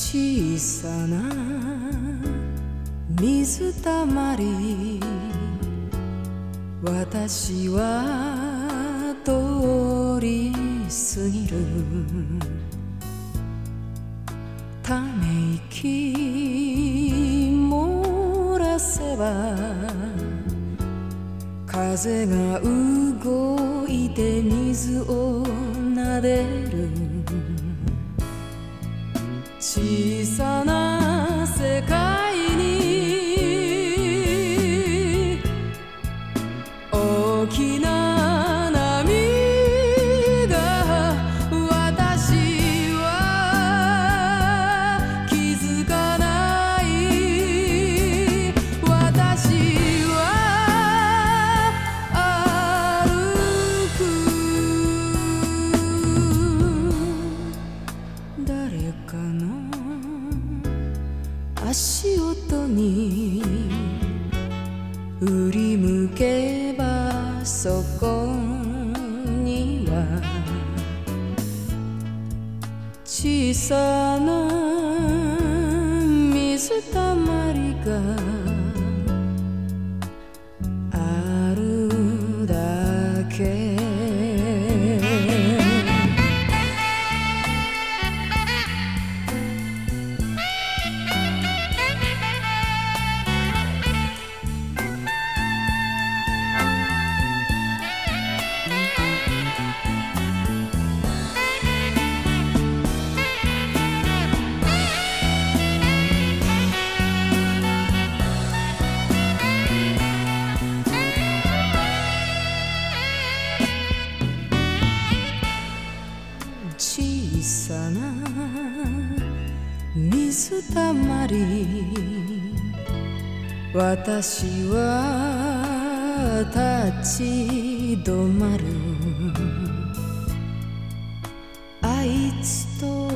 小さな水たまり、私は通り過ぎる。ため息漏らせば風が動いて水をなでる。小さな世界に大きな波が、私は気づかない。私は歩く。誰かの足音に振り向けば、そこには小さな水たまりがあるだけ。小さな水たまり、私は立ち止まる。あいつと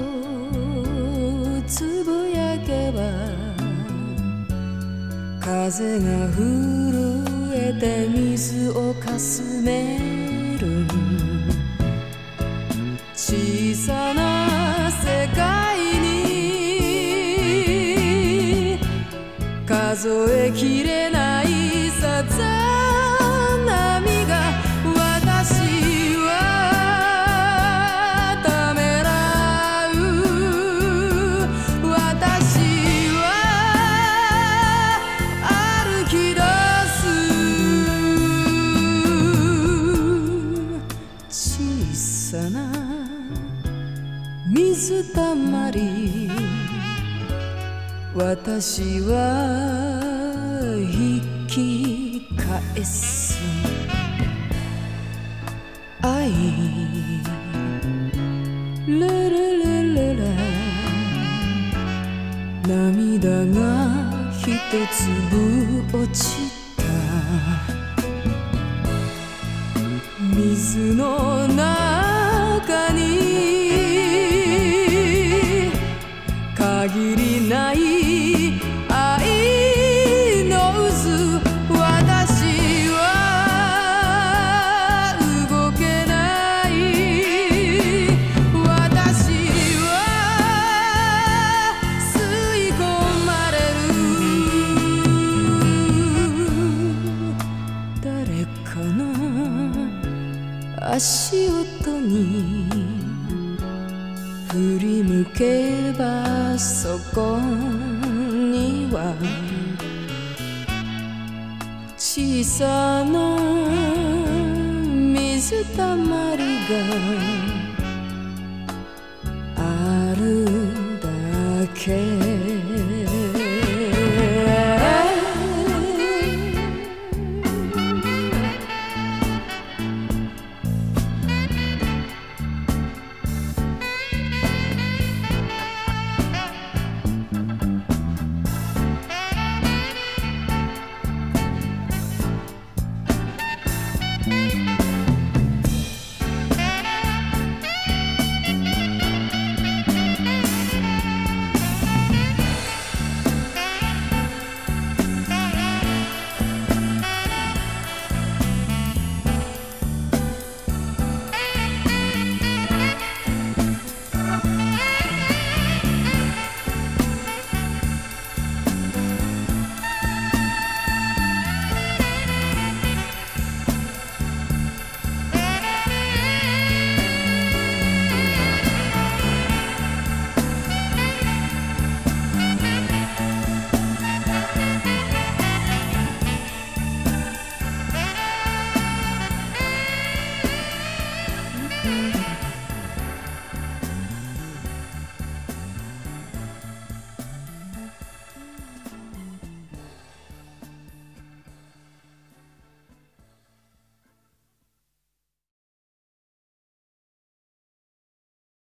つぶやけば風が震えて水をかすめる。小さな世界に数えきれないさざ波が、私はためらう。私は歩き出す。小さな水たまり、私は引き返す。愛ラララララ、涙が一粒落ちた。水の中に限りない愛の渦、私は動けない。私は吸い込まれる。誰かの足音に振り向けば、そこには小さな水たまりがあるだけ。